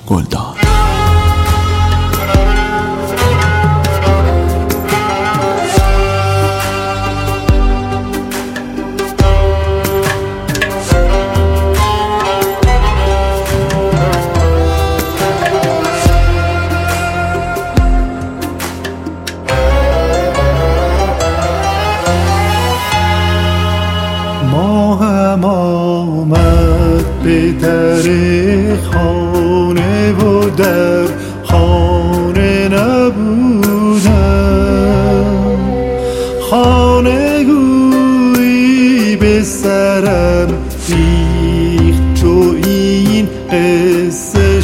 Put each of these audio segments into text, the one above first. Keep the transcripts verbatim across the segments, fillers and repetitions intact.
گلدار. ماهم آمد به در خانه و در خانه نبودم، خانه گویی به سرم ریخت چو این قصه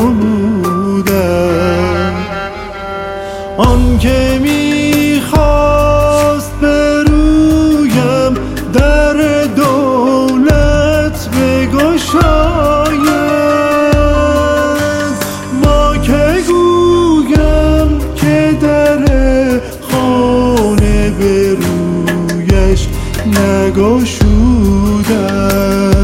شنودم. آن که میخواست برویم در دولت بگشاید، ما که گویم که در خانه برویش نگشودم.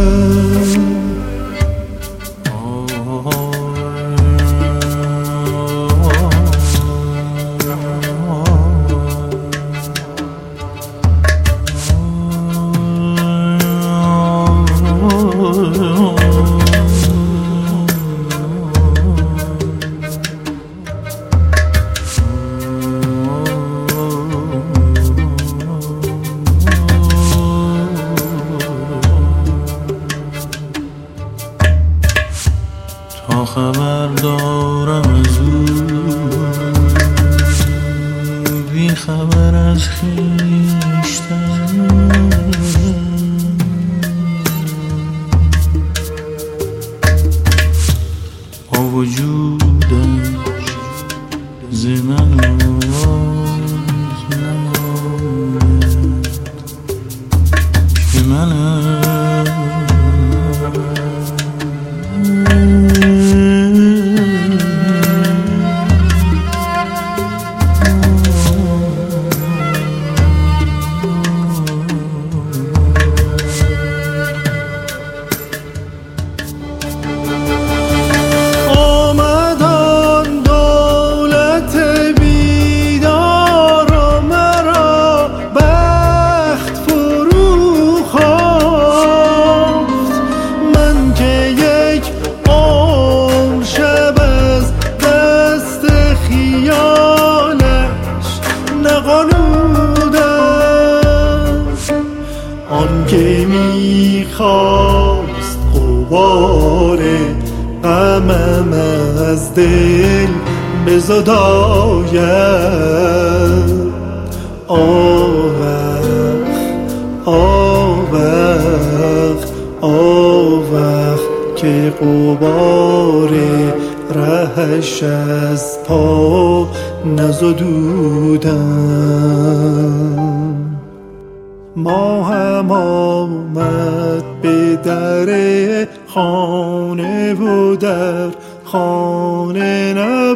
تا خبر دارم از او، بی خبر از خویشتن، با وجودش ز من آواز نماند که منم که میخواست غبار غمم از دل بزداید. آوخ آوخ آوخ که غبار رهش از پا نزدودم. ماهم آمد به در خانه و در خانه نه